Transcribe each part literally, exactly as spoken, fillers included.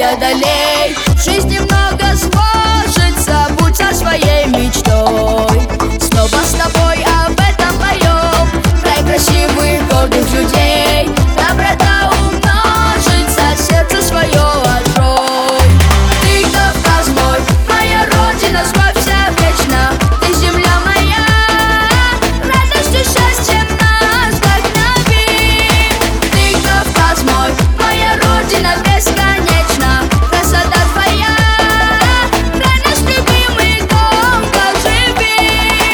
преодолей. В жизни много сложится, будь со своей мечтой. Снова с тобой об этом поем, край красивых, гордых людей. Доброта умножится, сердце свое открой. Ты Кавказ мой, моя родина, славься вечно. Ты земля моя, радостью, счастьем нас вдохнови. Ты Кавказ мой, моя родина бесконечна. Красота твоя, край наш любимый, долго живи.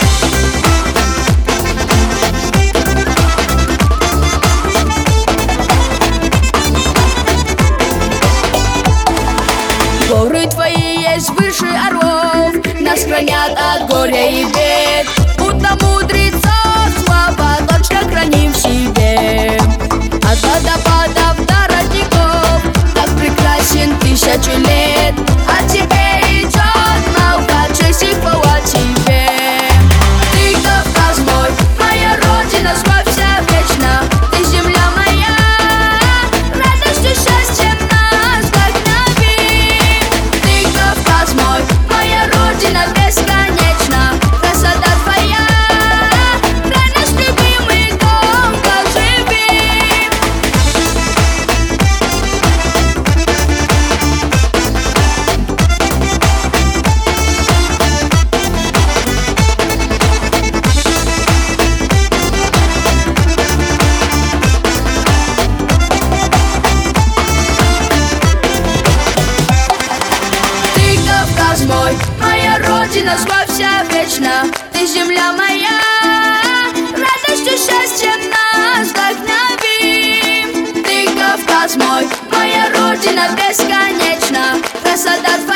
Горы твои есть выше орлов, нас хранят от горя и бед. Будто мудрецов слова точно храним в себе. От водопадов до родников так прекрасен тысячи лет. От тебе идет наука, честь и хвала тебе. Ты Кавказ мой, моя родина, славься вечно. Ты земля моя, радостью, счастьем нас вдохнови. Ты Кавказ мой, моя родина бесконечна. Красота твоя, край наш любимый, долго живи. Ты Кавказ мой, моя родина, славься вечно. Ты земля моя, радостью, счастьем нас вдохнови. Ты Кавказ мой, моя родина бесконечна. Красота